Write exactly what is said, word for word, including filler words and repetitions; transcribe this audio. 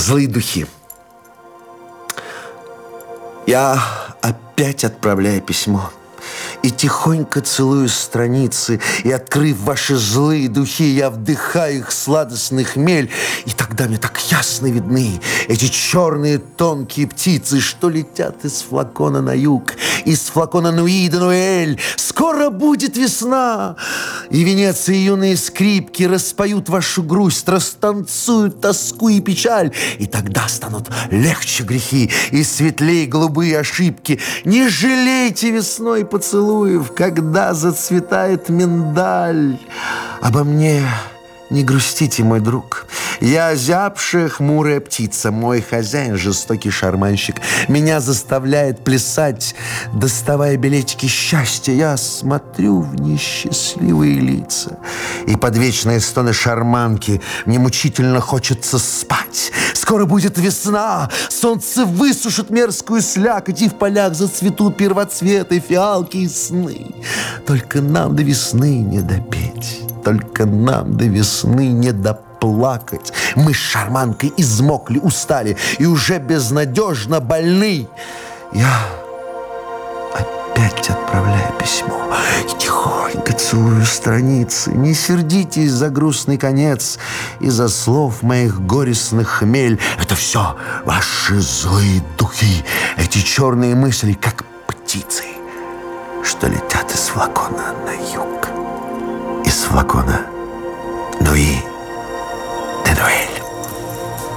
Злые духи. Я опять отправляю письмо. И тихонько целую страницы, и, открыв ваши злые духи, я вдыхаю их сладостный хмель, и тогда мне так ясно видны эти черные тонкие птицы, что летят из флакона на юг, из флакона Нуи де Нуэль. Скоро будет весна, и Венеция и юные скрипки распоют вашу грусть, растанцуют тоску и печаль, и тогда станут легче грехи и светлее голубые ошибки. Не жалейте весной поцелуй, когда зацветает миндаль. Обо мне не грустите, мой друг. Я озябшая хмурая птица. Мой хозяин, жестокий шарманщик, меня заставляет плясать, доставая билетики счастья. Я смотрю в несчастливые лица, и под вечные стоны шарманки мне мучительно хочется спать. Скоро будет весна, солнце высушит мерзкую слякоть, и в полях зацветут первоцветы, фиалки и сны. Только нам до весны не допеть, только нам до весны не доплакать. Мы с шарманкой измокли, устали и уже безнадежно больны. Я опять отправляю письмо и тихонько целую страницы. Не сердитесь за грустный конец и за слов моих горестных хмель. Это все ваши злые духи, эти черные мысли, как птицы, что летят из флакона на юг, из флакона Нуи